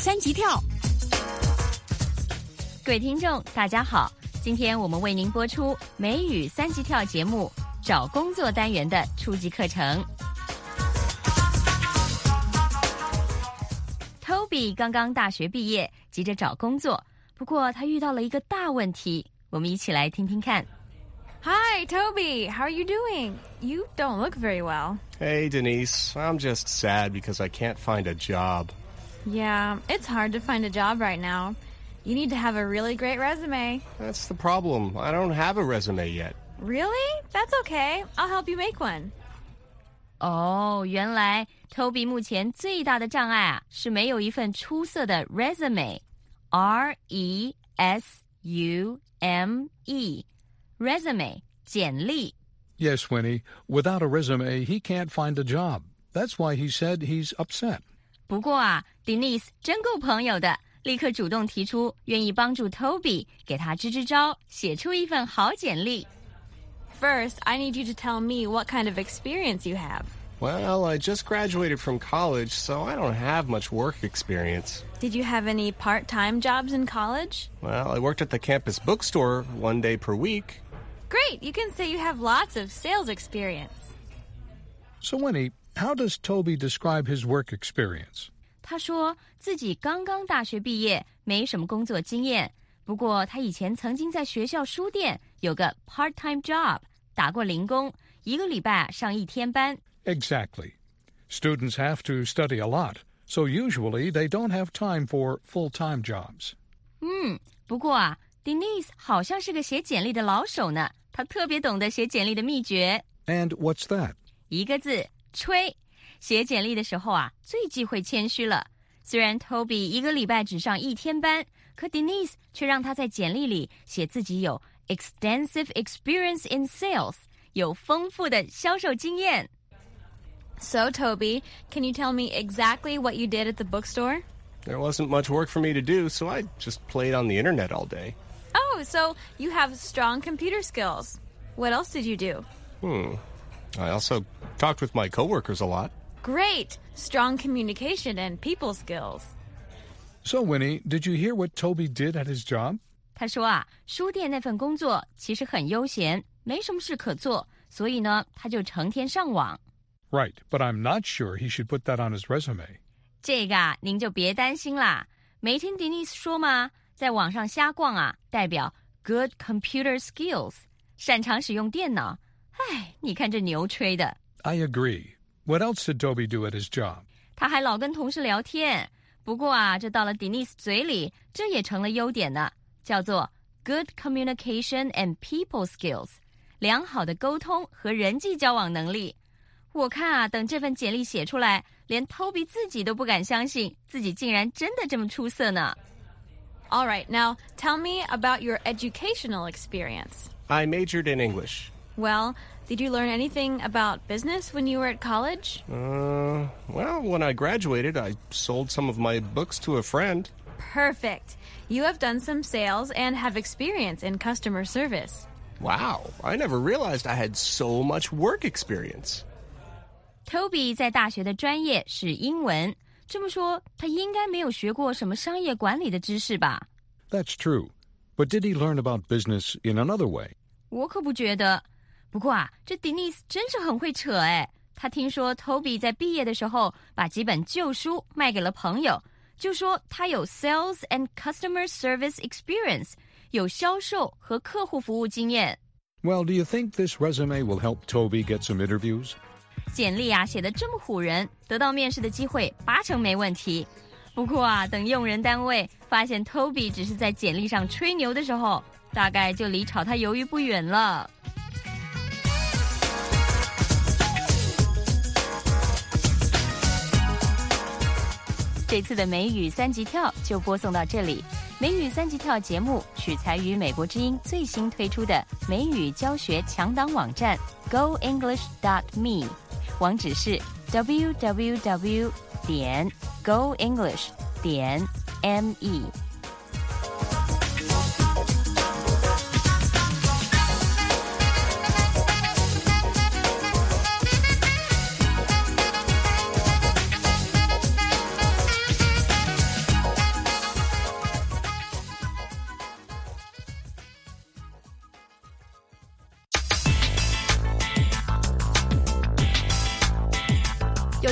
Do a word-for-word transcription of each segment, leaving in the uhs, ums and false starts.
三级跳。 各位听众大家好，今天我们为您播出美语三级跳节目找工作单元的初级课程。 Toby 刚刚大学毕业，急着找工作，不过他遇到了一个大问题，我们一起来听听看。 Hi, Toby. How are you doing? You don't look very well. Hey, Denise. I'm just sad because I can't find a job. Yeah, it's hard to find a job right now. You need to have a really great resume. That's the problem. I don't have a resume yet. Really? That's okay. I'll help you make one. 哦，原来 Toby 目前最大的障碍啊，是没有一份出色的 resume。R E S U M E。Resume, 简历。 Yes, Winnie. Without a resume, he can't find a job. That's why he said he's upset. 不过啊 Denise 真够朋友的，立刻主动提出愿意帮助 Toby 给他支支招，写出一份好简历。 First, I need you to tell me what kind of experience you have. Well, I just graduated from college, so I don't have much work experience. Did you have any part-time jobs in college? Well, I worked at the campus bookstore one day per week. Great, you can say you have lots of sales experience. So, Winnie, how does Toby describe his work experience? 他说自己刚刚大学毕业，没什么工作经验，不过他以前曾经在学校书店有个 part-time job， 打过零工，一个礼拜上一天班。 Exactly. Students have to study a lot, so usually they don't have time for full-time jobs. 嗯，不过啊 Denise 好像是个写简历的老手呢，她特别懂得写简历的秘诀。 And what's that? 一个字，吹。写简历的时候啊，最忌讳谦虚了。虽然 Toby 一个礼拜只上一天班，可 Denise 却让他在简历里写自己有 extensive experience in sales， 有丰富的销售经验。 So, Toby, can you tell me exactly what you did at the bookstore? There wasn't much work for me to do, so I just played on the internet all day. Oh, so you have strong computer skills. What else did you do? Hmm. I also talked with my coworkers a lot. Great! Strong communication and people skills. So, Winnie, did you hear what Toby did at his job? 他说啊，书店那份工作其实很悠闲，没什么事可做，所以呢，他就成天上网。 Right, but I'm not sure he should put that on his resume. 这个啊，您就别担心啦。没听 Denise 说吗？在网上瞎逛啊，代表 good computer skills， 擅长使用电脑。唉，你看这牛吹的。 I agree. What else did Toby do at his job? 他还老跟同事聊天。不过啊，这到了 Denise 嘴里，这也成了优点呢，叫做 good communication and people skills， 良好的沟通和人际交往能力。我看啊，等这份简历写出来，连 Toby 自己都不敢相信，自己竟然真的这么出色呢。 All right, now tell me about your educational experience. I majored in English. Well, did you learn anything about business when you were at college? Uh, well, when I graduated, I sold some of my books to a friend. Perfect. You have done some sales and have experience in customer service. Wow, I never realized I had so much work experience. Toby 在大学的专业是英文，这么说，他应该没有学过什么商业管理的知识吧？ That's true. But did he learn about business in another way? 我可不觉得。不过啊，这 Denise 真是很会扯哎。他听说 Toby 在毕业的时候把几本旧书卖给了朋友，就说他有 sales and customer service experience， 有销售和客户服务经验。 Well, do you think this resume will help Toby get some interviews? 简历啊写得这么唬人，得到面试的机会八成没问题。不过啊，等用人单位发现 Toby 只是在简历上吹牛的时候，大概就离炒他鱿鱼不远了。这次的美语三级跳就播送到这里。美语三级跳节目取材于美国之音最新推出的美语教学强档网站 go english dot me， 网址是 w w w 点 go english 点 me。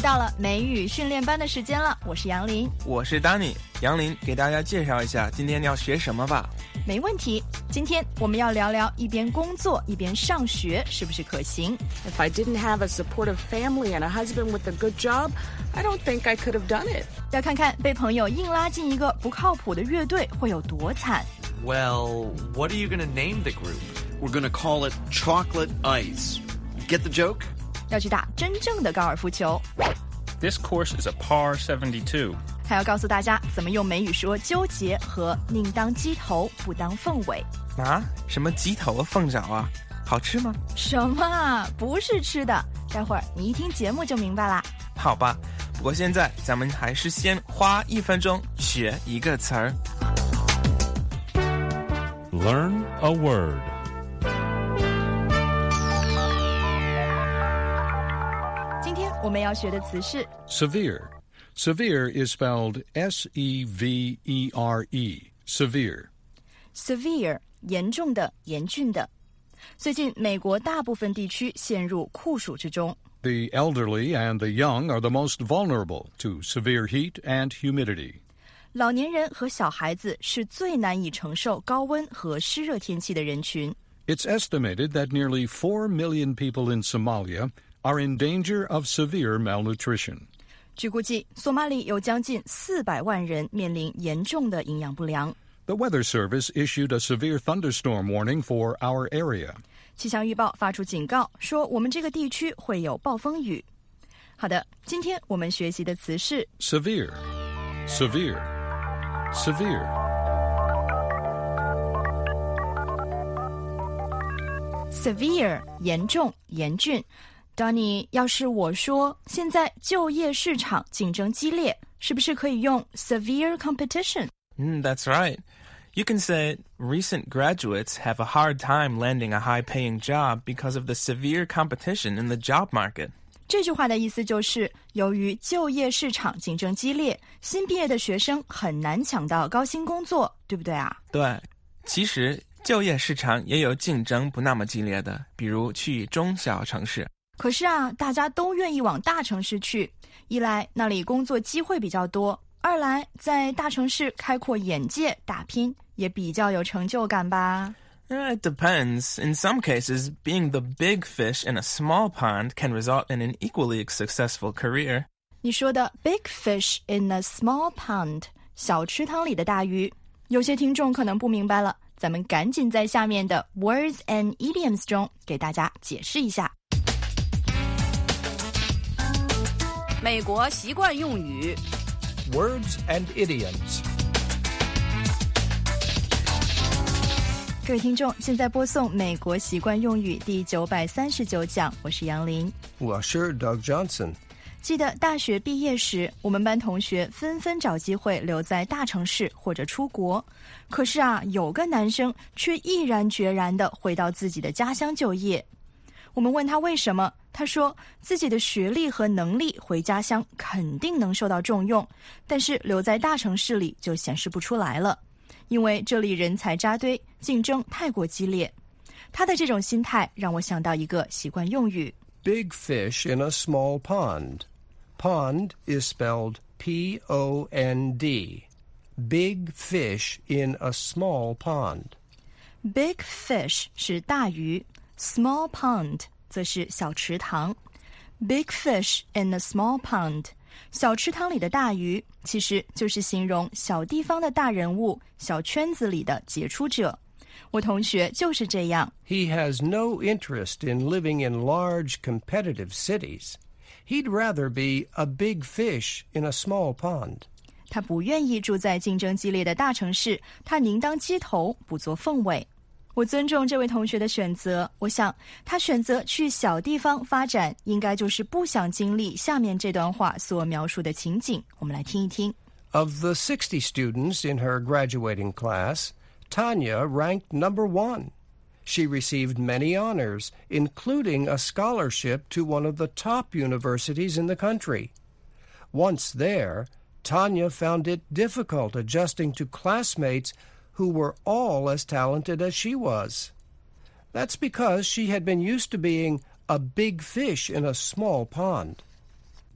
到了美语训练班的时间了，我是杨林， 我是 Danny。 杨林，给大家介绍一下今天要学什么吧。 没问题，今天我们要聊聊一边工作一边上学是不是可行。 If I didn't have a supportive family and a husband with a good job, I don't think I could have done it. 要看看被朋友硬拉进一个不靠谱的乐队会有多惨。 Well, what are you going to name the group? We're going to call it Chocolate Ice. Get the joke? 要去打真正的高尔夫球。 This course is a par seventy-two. 还要告诉大家怎么用美语说纠结和宁当鸡头不当凤尾。 啊？什么鸡头啊凤爪啊？好吃吗？ 什么啊？不是吃的，待会儿你一听节目就明白啦。 好吧，不过现在咱们还是先花一分钟学一个词儿。 Learn a word. 我们要学的词是 Severe. Severe is spelled S E V E R E. Severe. Severe, 严重的、严峻的。最近美国大部分地区陷入酷暑之中。 The elderly and the young are the most vulnerable to severe heat and humidity. 老年人和小孩子是最难以承受高温和湿热天气的人群。 It's estimated that nearly four million people in Somalia are in danger of severe malnutrition. 据估计，索马里有将近四百万人面临严重的营养不良。 The Weather Service issued a severe thunderstorm warning for our area. 气象预报发出警告，说我们这个地区会有暴风雨。好的，今天我们学习的词是 Severe, severe, severe. Severe, 严重、严峻。Donnie, 要是我说现在就业市场竞争激烈，是不是可以用 severe competition? Mm, that's right. You can say recent graduates have a hard time landing a high-paying job because of the severe competition in the job market. 这句话的意思就是，由于就业市场竞争激烈，新毕业的学生很难抢到高薪工作，对不对啊？ 对，其实就业市场也有竞争不那么激烈的，比如去中小城市。 可是啊，大家都愿意往大城市去，一来那里工作机会比较多，二来在大城市开阔眼界打拼也比较有成就感吧。 It depends. In some cases, being the big fish in a small pond can result in an equally successful career. 你说的 big fish in a small pond, 小池塘里的大鱼，有些听众可能不明白了，咱们赶紧在下面的 words and idioms 中给大家解释一下。 美国习惯用语 Words and idioms. 各位听众，现在播送美国习惯用语第九百三十九讲，我是杨林。 Well, sure, Doug Johnson. 记得大学毕业时，我们班同学纷纷找机会留在大城市或者出国。可是啊，有个男生却毅然决然地回到自己的家乡就业。我们问他为什么，他说自己的学历和能力回家乡肯定能受到重用，但是留在大城市里就显示不出来了，因为这里人才扎堆，竞争太过激烈。他的这种心态让我想到一个习惯用语 Big fish in a small pond. Pond is spelled P O N D. Big fish in a small pond. Big fish 是大鱼， small pond 则是小池塘。 Big fish in a small pond, 小池塘里的大鱼，其实就是形容小地方的大人物，小圈子里的杰出者。我同学就是这样。 He has no interest in living in large competitive cities. He'd rather be a big fish in a small pond. 他不愿意住在竞争激烈的大城市，他宁当鸡头不做凤尾。我尊重这位同学的选择，我想他选择去小地方发展，应该就是不想经历下面这段话所描述的情景。我们来听一听。 Of the sixty students in her graduating class, Tanya ranked number one. She received many honors, including a scholarship to one of the top universities in the country. Once there, Tanya found it difficult adjusting to classmates who were all as talented as she was. That's because she had been used to being a big fish in a small pond.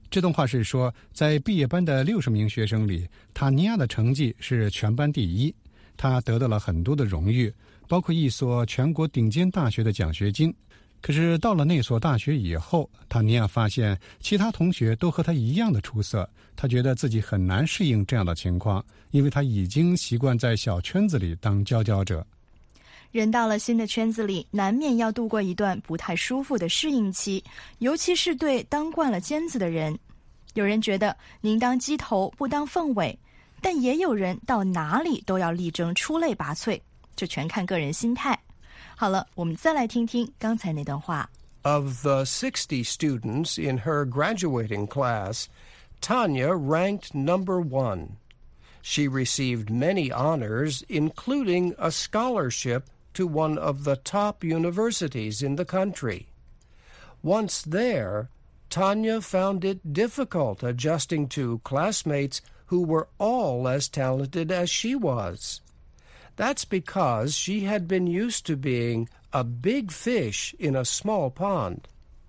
这段话是说，在毕业班的六十名学生里，塔尼亚的成绩是全班第一，她得到了很多的荣誉，包括一所全国顶尖大学的奖学金。可是到了那所大学以后，塔尼亚发现其他同学都和她一样的出色，她觉得自己很难适应这样的情况，因为她已经习惯在小圈子里当佼佼者。 人到了新的圈子里，难免要度过一段不太舒服的适应期，尤其是对当惯了尖子的人。有人觉得宁当鸡头不当凤尾，但也有人到哪里都要力争出类拔萃，这全看个人心态。好了，我们再来听听刚才那段话。 Of the sixty students in her graduating class, Tanya ranked number one. She received many honors, including a scholarship to one of the top universities in the country. Once there, Tanya found it difficult adjusting to classmates who were all as talented as she was. That's because she had been used to being a big fish in a small pond.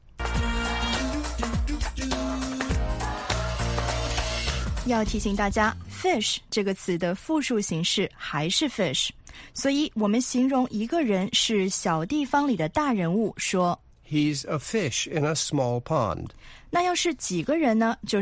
要提醒大家 fish 这个词的复数形式还是 fish， 所以我们形容一个人是小地方里的大人物说 He's a fish in a small pond. 那要是几个人呢，就是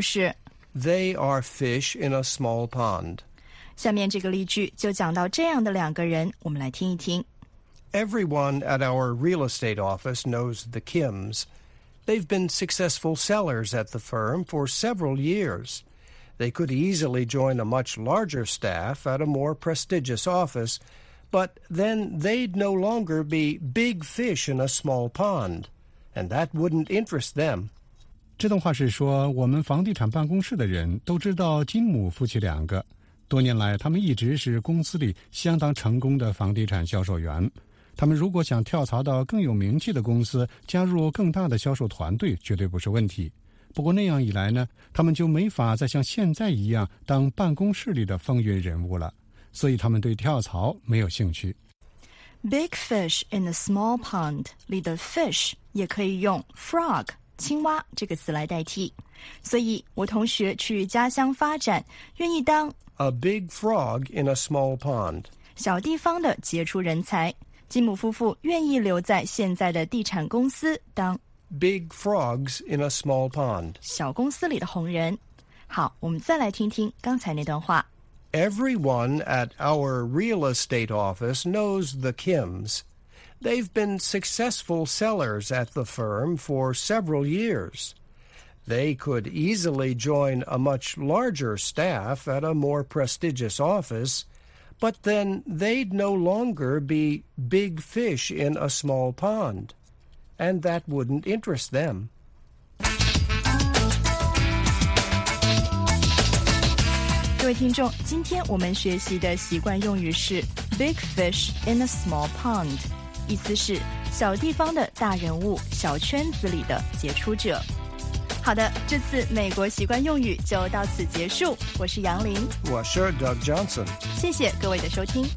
They are fish in a small pond. 下面这个例句就讲到这样的两个人，我们来听一听。 Everyone at our real estate office knows the Kims. They've been successful sellers at the firm for several years. They could easily join a much larger staff at a more prestigious office, but then they'd no longer be big fish in a small pond, and that wouldn't interest them. 这段话是说，我们房地产办公室的人都知道金姆夫妻两个，多年来他们一直是公司里相当成功的房地产销售员。他们如果想跳槽到更有名气的公司，加入更大的销售团队，绝对不是问题。不过那样一来呢，他们就没法再像现在一样当办公室里的风云人物了，所以他们对跳槽没有兴趣。 Big fish in a small pond 里的 fish 也可以用 frog 青蛙这个词来代替，所以我同学去家乡发展，愿意当 A big frog in a small pond. 小地方的杰出人才。金姆夫妇愿意留在现在的地产公司当 Big frogs in a small pond. 小公司里的红人。好，我们再来听听刚才那段话。 Everyone at our real estate office knows the Kims. They've been successful sellers at the firm for several years. They could easily join a much larger staff at a more prestigious office, but then they'd no longer be big fish in a small pond, and that wouldn't interest them. 各位听众，今天我们学习的习惯用语是 big fish in a small pond， 意思是小地方的大人物，小圈子里的杰出者。好的，这次美国习惯用语就到此结束。我是杨林， 我是 Doug Johnson。 谢谢各位的收听。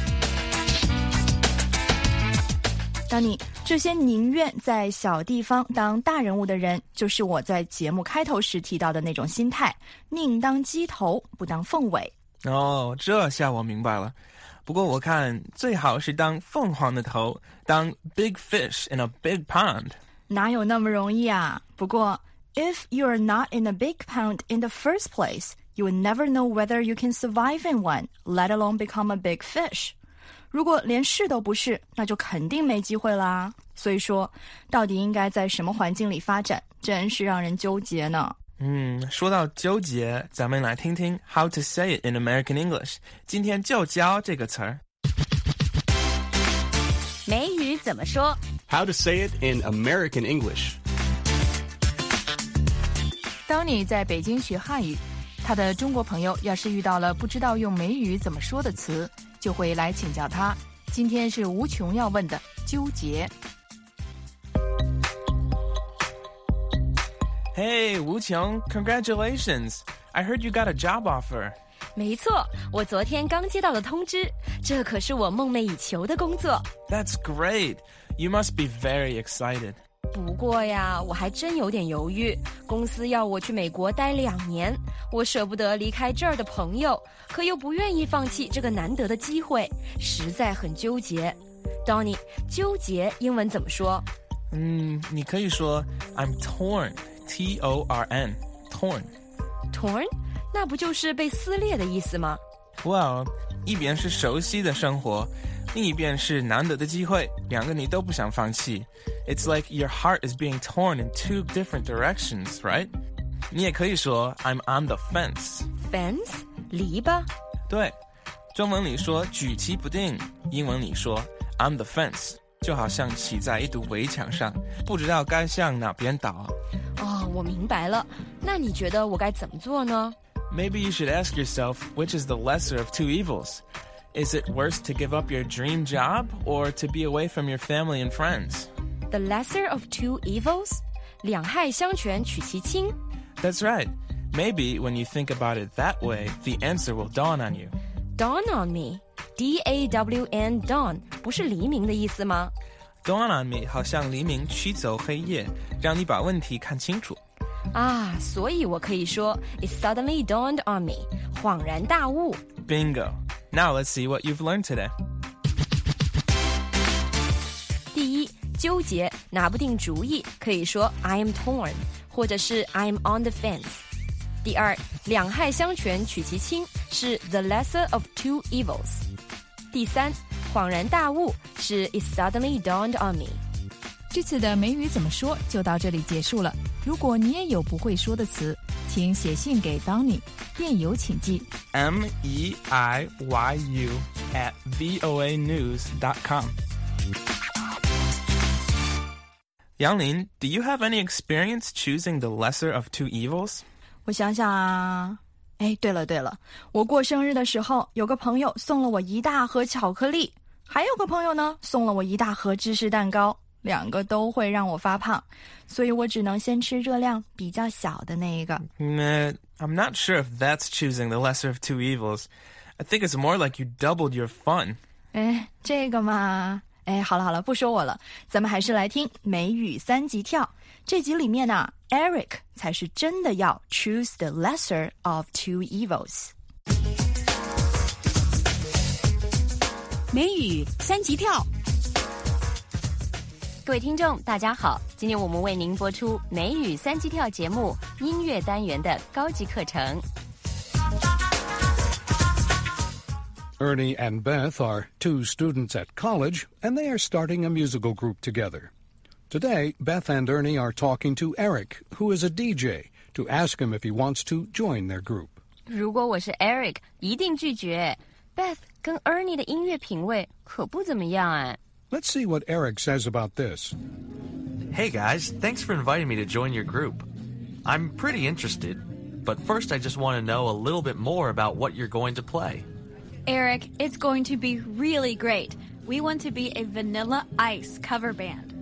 当你这些宁愿在小地方当大人物的人，就是我在节目开头时提到的那种心态，宁当鸡头不当凤尾。 哦，这下我明白了。不过我看最好是当凤凰的头，当 big fish in a big pond。 哪有那么容易啊？不过 if you're not in a big pond in the first place, you will never know whether you can survive in one, let alone become a big fish. 如果连是都不是，那就肯定没机会啦。所以说，到底应该在什么环境里发展，真是让人纠结呢。 嗯，说到纠结，咱们来听听 How to say it in American English。今天就教这个词儿。 美语怎么说 ？How to say it in American English。 当你在北京学汉语，他的中国朋友要是遇到了不知道用美语怎么说的词，就会来请教他。今天是无穷要问的纠结。 Hey, 吴琼 Congratulations! I heard you got a job offer. 没错，我昨天刚接到了通知，这可是我梦寐以求的工作。 That's great. You must be very excited. 不过呀，我还真有点犹豫。公司要我去美国待两年，我舍不得离开这儿的朋友，可又不愿意放弃这个难得的机会，实在很纠结。Donnie， 纠结英文怎么说？ 嗯，你可以说 I'm torn, T O R N, torn. Torn？ 那不就是被撕裂的意思吗？ Well， 一边是熟悉的生活，另一边是难得的机会，两个你都不想放弃。It's like your heart is being torn in two different directions, right? 你也可以说 I'm on the fence. Fence？ 篱笆？ 对，中文里说举棋不定，英文里说 on the fence， 就好像骑在一堵围墙上，不知道该向哪边倒。 哦，我明白了。那你觉得我该怎么做呢？ Maybe you should ask yourself which is the lesser of two evils. Is it worse to give up your dream job or to be away from your family and friends? The lesser of two evils? 两害相权取其轻。 That's right. Maybe when you think about it that way, the answer will dawn on you. Dawn on me? D A W N, dawn, 不是黎明的意思吗？ Dawn on me 好像黎明驱走黑夜，让你把问题看清楚。 啊，所以我可以说 It suddenly dawned on me, 恍然大悟。 Bingo. Now let's see what you've learned today. 第一，纠结，拿不定主意，可以说 I am torn, 或者是 I am on the fence. 第二，两害相权取其轻，是 the lesser of two evils. 第三，恍然大悟是 It suddenly dawned on me. 这次的美语怎么说就到这里结束了。如果你也有不会说的词，请写信给 Donnie， 电邮请寄 M E I Y U at V O A news dot com. 杨林 do you have any experience choosing the lesser of two evils? 我想想啊，哎，对了对了，我过生日的时候，有个朋友送了我一大盒巧克力，还有个朋友呢，送了我一大盒芝士蛋糕，两个都会让我发胖，所以我只能先吃热量比较小的那一个。 Nah, I'm not sure if that's choosing the lesser of two evils. I think it's more like you doubled your fun. 哎，这个嘛，哎，好了好了，不说我了，咱们还是来听美语三级跳。这集里面呢 Eric 才是真的要 choose the lesser of two evils。 美语三级跳。 各位听众大家好，今天我们为您播出美语三级跳节目音乐单元的高级课程。 Ernie and Beth are two students at college, and they are starting a musical group together. Today, Beth and Ernie are talking to Eric, who is a D J, to ask him if he wants to join their group. 如果我是 Eric， 一定拒绝。 Beth 跟 Ernie 的音乐品味可不怎么样哎。 Let's see what Eric says about this. Hey guys, thanks for inviting me to join your group. I'm pretty interested, but first I just want to know a little bit more about what you're going to play. Eric, it's going to be really great. We want to be a Vanilla Ice cover band.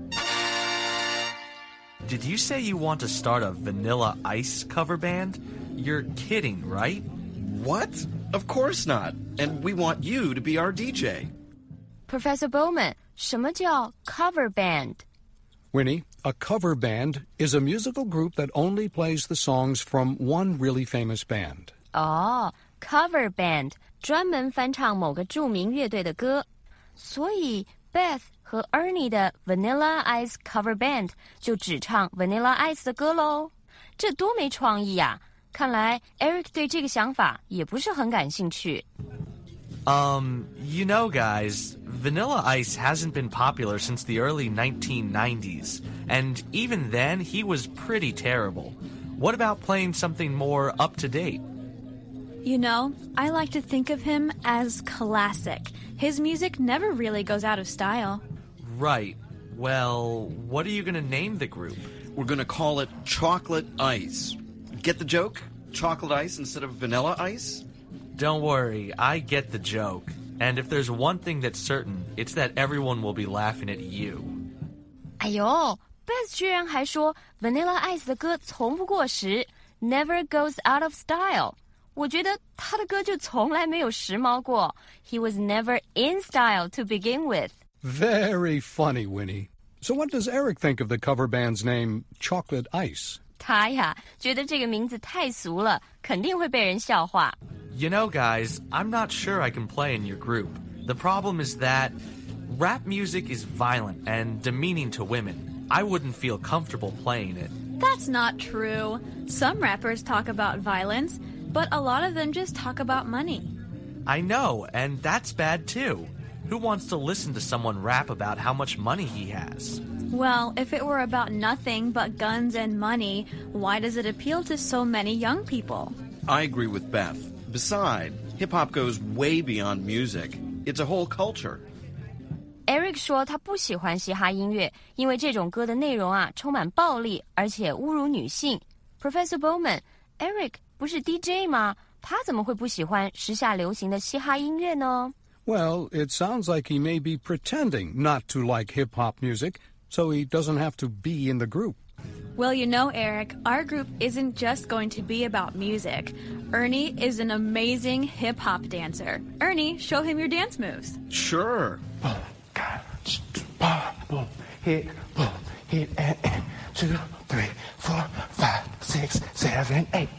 Did you say you want to start a Vanilla Ice cover band? You're kidding, right? What? Of course not. And we want you to be our D J. Professor Bowman, 什么叫 cover band? Winnie, a cover band is a musical group that only plays the songs from one really famous band. 哦、oh, cover band 专门翻唱某个著名乐队的歌，所以 Beth 和 Ernie 的 Vanilla Ice cover band 就只唱 Vanilla Ice 的歌咯。这多没创意呀！看来 Eric 对这个想法也不是很感兴趣。 Um, you know, guys, Vanilla Ice hasn't been popular since the early nineteen nineties, and even then, he was pretty terrible. What about playing something more up-to-date? You know, I like to think of him as classic. His music never really goes out of style. Right. Well, what are you going to name the group? We're going to call it Chocolate Ice. Get the joke? Chocolate ice instead of vanilla ice? Don't worry, I get the joke. And if there's one thing that's certain, it's that everyone will be laughing at you. 哎呦 Beth 居然还说 Vanilla Ice 的歌从不过时 Never goes out of style. 我觉得他的歌就从来没有时髦过 He was never in style to begin with. Very funny, Winnie. So what does Eric think of the cover band's name, Chocolate Ice? 他呀，觉得这个名字太俗了，肯定会被人笑话。 You know, guys, I'm not sure I can play in your group. The problem is that rap music is violent and demeaning to women. I wouldn't feel comfortable playing it. That's not true. Some rappers talk about violence, but a lot of them just talk about money. I know, and that's bad too. Who wants to listen to someone rap about how much money he has? Well, if it were about nothing but guns and money, why does it appeal to so many young people? I agree with Beth. Besides, hip-hop goes way beyond music. It's a whole culture. Eric 说他不喜欢嘻哈音乐，因为这种歌的内容啊充满暴力，而且侮辱女性。Professor Bowman, Eric 不是 D J 吗？他怎么会不喜欢时下流行的嘻哈音乐呢？ Well, it sounds like he may be pretending not to like hip-hop music, so he doesn't have to be in the group. Well, you know, Eric, our group isn't just going to be about music. Ernie is an amazing hip-hop dancer. Ernie, show him your dance moves. Sure. Boom, boom, boom, hit, boom, hit, and, and, two, three, four, five, six, seven, eight.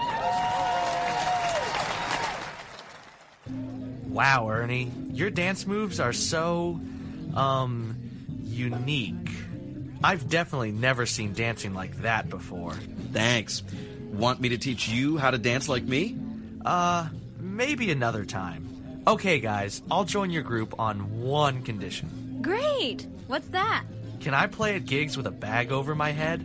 Wow, Ernie, your dance moves are so, um, unique. I've definitely never seen dancing like that before. Thanks. Want me to teach you how to dance like me? Uh, maybe another time. Okay, guys, I'll join your group on one condition. Great! What's that? Can I play at gigs with a bag over my head?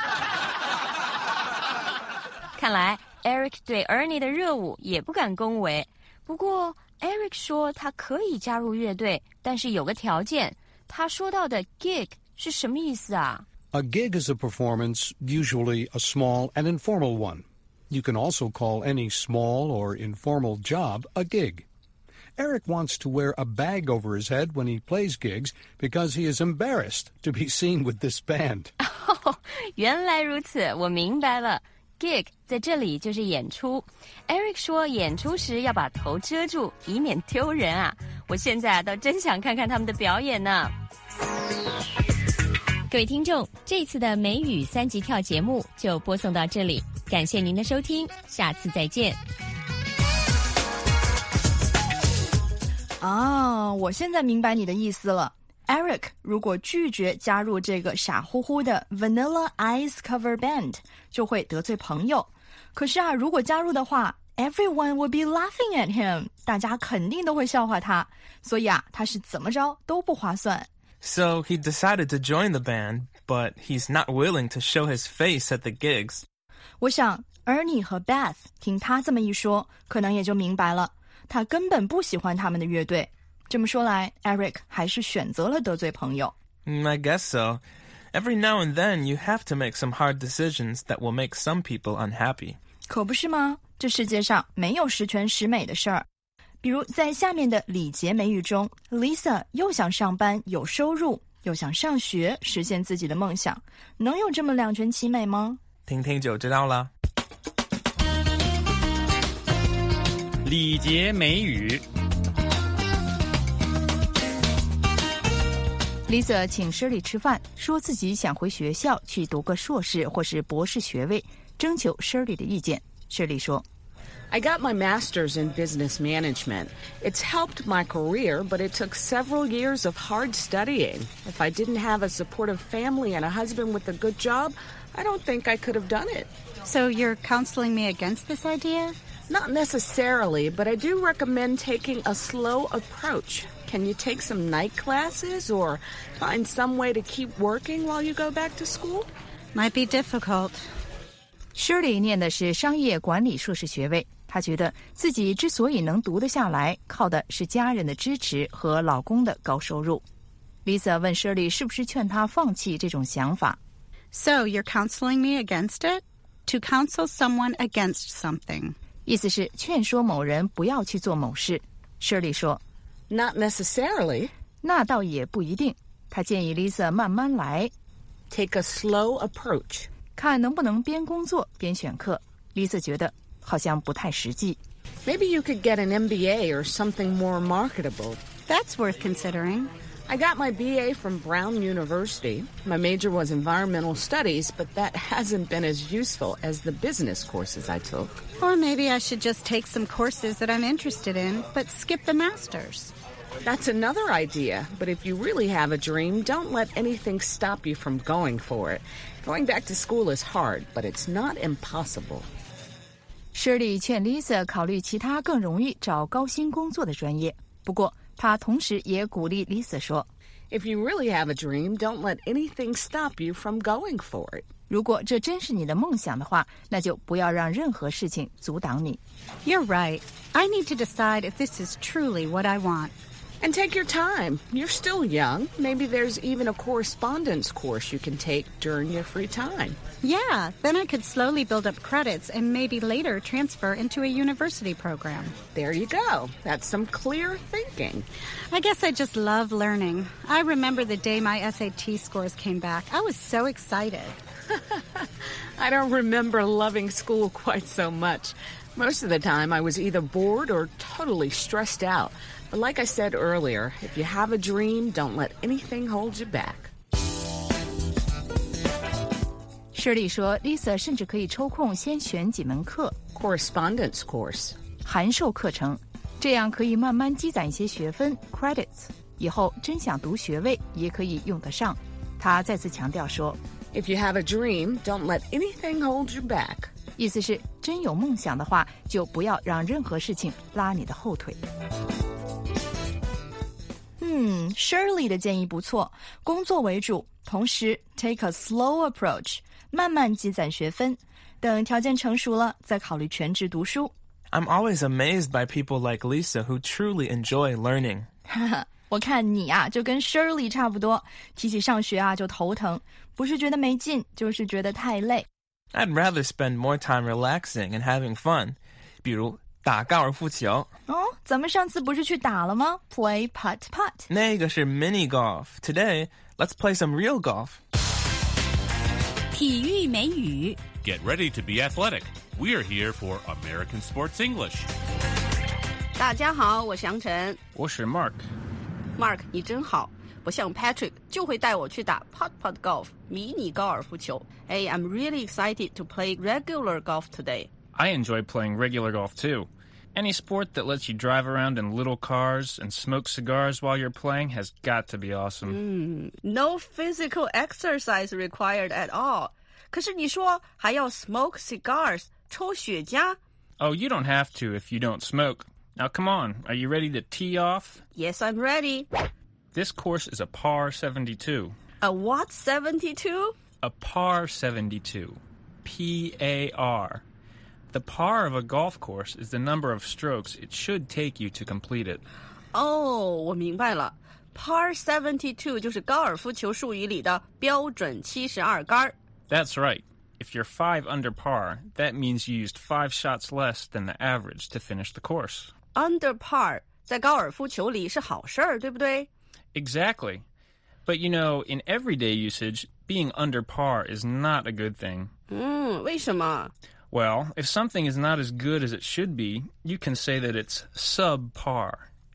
看来 Eric 对 Ernie 的热舞也不敢恭维。不过 Eric 说他可以加入乐队，但是有个条件。他说到的 gig 是什么意思啊？ A gig is a performance, usually a small and informal one. You can also call any small or informal job a gig. Eric wants to wear a bag over his head when he plays gigs because he is embarrassed to be seen with this band. 哦，原来如此，我明白了。Gig 在这里就是演出。Eric 说演出时要把头遮住，以免丢人啊。我现在啊，倒真想看看他们的表演呢。各位听众，这次的美语三级跳节目就播送到这里，感谢您的收听，下次再见。 啊，我现在明白你的意思了。Eric 如果拒绝加入这个傻乎乎的 Vanilla Ice Cover Band， 就会得罪朋友。可是啊，如果加入的话 ，Everyone will be laughing at him， 大家肯定都会笑话他。所以啊，他是怎么着都不划算。 So he decided to join the band, but he's not willing to show his face at the gigs. 我想 Ernie 和 Beth 听他这么一说，可能也就明白了，他根本不喜欢他们的乐队。这么说来 Eric 还是选择了得罪朋友。 Mm, I guess so. Every now and then you have to make some hard decisions that will make some people unhappy. 可不是吗？这世界上没有十全十美的事儿。比如在下面的礼节美语中 Lisa 又想上班有收入，又想上学实现自己的梦想，能有这么两全其美吗？ 听听就知道了。 礼节美语。 Lisa 请 Shirley 吃饭，说自己想回学校去读个硕士或是博士学位，征求 Shirley 的意见。Shirley 说 I got my master's in business management. It's helped my career, but it took several years of hard studying. If I didn't have a supportive family and a husband with a good job, I don't think I could have done it. So you're counseling me against this idea? Not necessarily, but I do recommend taking a slow approach. Can you take some night classes or find some way to keep working while you go back to school? Might be difficult. Shirley 念的是商业管理硕士学位，她觉得自己之所以能读得下来，靠的是家人的支持和老公的高收入。Lisa 问 Shirley 是不是劝她放弃这种想法。 So you're counseling me against it? To counsel someone against something. 意思是劝说某人不要去做某事。Shirley 说 Not necessarily. 那倒也不一定。她建议 Lisa 慢慢来。 Take a slow approach. 看能不能边工作边选课。Lisa 觉得好像不太实际。 Maybe you could get an M B A or something more marketable. That's worth considering. I got my B A from Brown University. My major was environmental studies, but that hasn't been as useful as the business courses I took. Or maybe I should just take some courses that I'm interested in, but skip the master's. That's another idea, but if you really have a dream, don't let anything stop you from going for it. Going back to school is hard, but it's not impossible. Shirley 劝 Lisa 考虑其他更容易找高薪工作的专业，不过她同时也鼓励 Lisa 说 If you really have a dream, don't let anything stop you from going for it. 如果这真是你的梦想的话，那就不要让任何事情阻挡你。 You're right. I need to decide if this is truly what I want. And take your time. You're still young. Maybe there's even a correspondence course you can take during your free time. Yeah, then I could slowly build up credits and maybe later transfer into a university program. There you go. That's some clear thinking. I guess I just love learning. I remember the day my S A T scores came back. I was so excited. I don't remember loving school quite so much. Most of the time, I was either bored or totally stressed out. But like I said earlier, if you have a dream, don't let anything hold you back. Shirley 说 Lisa 甚至可以抽空先选几门课 Correspondence course 函授课程，这样可以慢慢积攒一些学分 credits， 以后真想读学位也可以用得上。他再次强调说 If you have a dream, don't let anything hold you back. 意思是真有梦想的话，就不要让任何事情拉你的后腿。 嗯 Shirley 的建议不错，工作为主，同时 take a slow approach， 慢慢积攒学分，等条件成熟了再考虑全职读书。 I'm always amazed by people like Lisa who truly enjoy learning. 哈哈，我看你啊就跟 Shirley 差不多，提起上学啊就头疼，不是觉得没劲，就是觉得太累。 I'd rather spend more time relaxing and having fun. 比如打高尔夫球。 哦，咱们上次不是去打了吗？ Play putt-putt。 那个是 mini golf. Today, let's play some real golf. 体育美语 Get ready to be athletic. We're here for American Sports English. 大家好，我是杨晨。 我是 Mark。 Mark， 你真好，不像 Patrick 就会带我去打 putt-putt golf 迷你高尔夫球。Hey, I'm really excited to play regular golf today. I enjoy playing regular golf too. Any sport that lets you drive around in little cars and smoke cigars while you're playing has got to be awesome. Mm, no physical exercise required at all. 可是你说还要 smoke cigars 抽雪茄 Oh, you don't have to if you don't smoke. Now come on, are you ready to tee off? Yes, I'm ready. This course is a par seventy-two. A what seventy-two? A par seventy-two. P A R. The par of a golf course is the number of strokes it should take you to complete it. 哦，我明白了。Par seventy-two 就是高尔夫球术语里的标准七十二杆。 That's right. If you're five under par, that means you used five shots less than the average to finish the course. Under par 在高尔夫球里是好事儿，对不对？ Exactly. But you know, in everyday usage, being under par is not a good thing. 嗯，为什么？ Well, if something is not as good as it should be, you can say that it's subpar.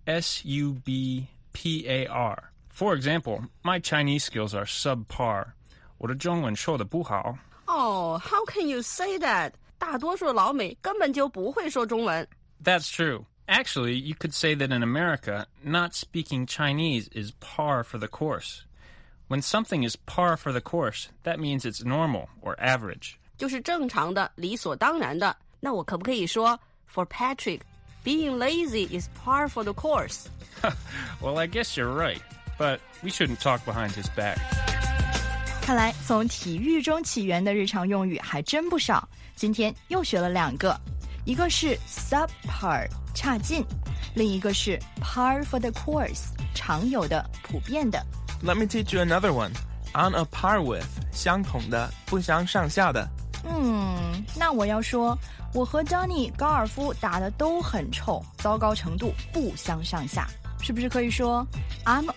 S U B P A R. For example, my Chinese skills are subpar. 我的中文说得不好。 Oh, how can you say that? 大多数老美根本就不会说中文。 That's true. Actually, you could say that in America, not speaking Chinese is par for the course. When something is par for the course, that means it's normal or average. 就是正常的，理所当然的。那我可不可以说 For Patrick, being lazy is par for the course? Well, I guess you're right, but we shouldn't talk behind his back. 看来从体育中起源的日常用语还真不少，今天又学了两个，一个是 subpar 差劲，另一个是 par for the course 常有的、普遍的。 Let me teach you another one. On a par with 相同的，不相上下的。 嗯，那我要说，我和 Johnny 高尔夫打得都很臭，糟糕程度不相上下，是不是可以说 I'm